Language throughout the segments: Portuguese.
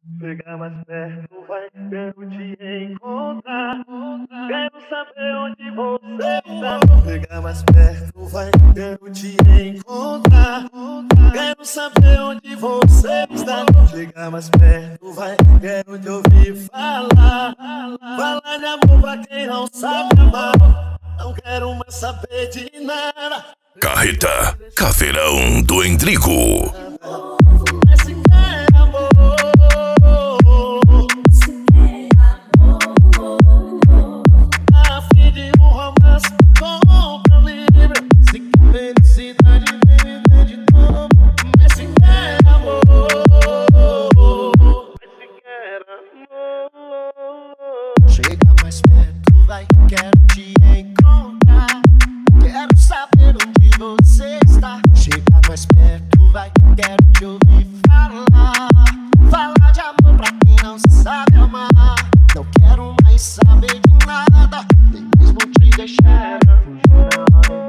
Chega mais perto, vai, quero te encontrar. Quero saber onde você está. Chega mais perto, vai, quero te encontrar. Quero saber onde você está. Chega mais perto, vai, quero te ouvir falar. Falar de amor pra quem não sabe amar. Não quero mais saber de nada. Carreta, Caveirão do Endrigo. Esse é amor. A fim de um romance com livre. Se quer felicidade, vem viver de novo. Esse é amor. Esse quer amor. Chega mais perto, vai, quero te encontrar. Quero saber onde você está. Chega mais perto, vai, quero te ouvir falar. Falar de amor pra quem não sabe amar. Não quero mais saber de nada, nem mesmo te deixar fugir.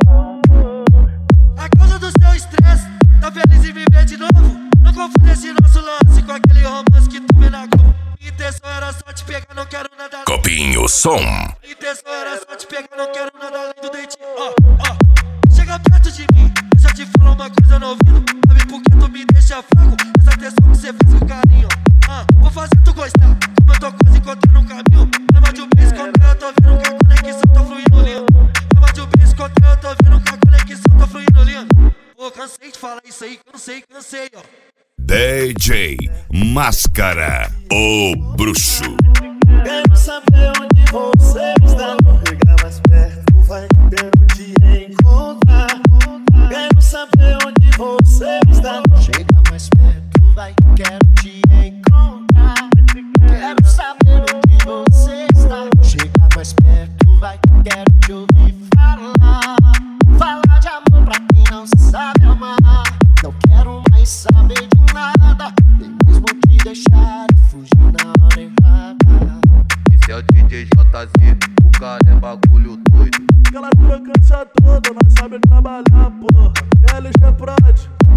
A causa do seu estresse, tá feliz em viver de novo. Não confunde esse nosso lance com aquele romance que tu vê na Globo. Intenção era só te pegar, não quero nada. Copinho Som. Intenção era só te pegar, não quero nada além do dente. Chega perto de mim, deixa eu te falar uma coisa no ouvido. Sabe por que tu me deixa fraco? Essa atenção que cê fez com carinho. Vou fazer tu gostar, como eu tô quase encontrando um caminho. Leva de um beijo contra eu tô vendo que a conexão tá fluindo lindo. Leva de um beijo contra eu tô vendo que a conexão tá fluindo lindo. Pô, cansei de falar isso aí, cansei, ó. DJ Máscara, o bruxo. Quero saber onde você está. Chega mais perto, vai, quero te encontrar. Quero saber onde você está. Chega mais perto, vai, quero te encontrar. Quero saber onde você está. Chega mais perto, vai, quero te ouvir falar. Falar de amor pra quem não sabe amar. Não quero mais saber de nada, nem mesmo te deixar fugir na hora errada. Esse é o DJ JZ, o cara é bagulho doido. Aquela crocância toda, nós sabe trabalhar, porra. LG Prod.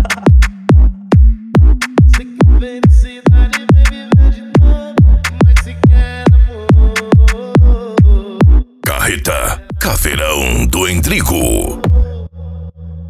Se quer felicidade, vem viver de novo. Mas se quer amor. Carreta, Caveirão do Endrigo.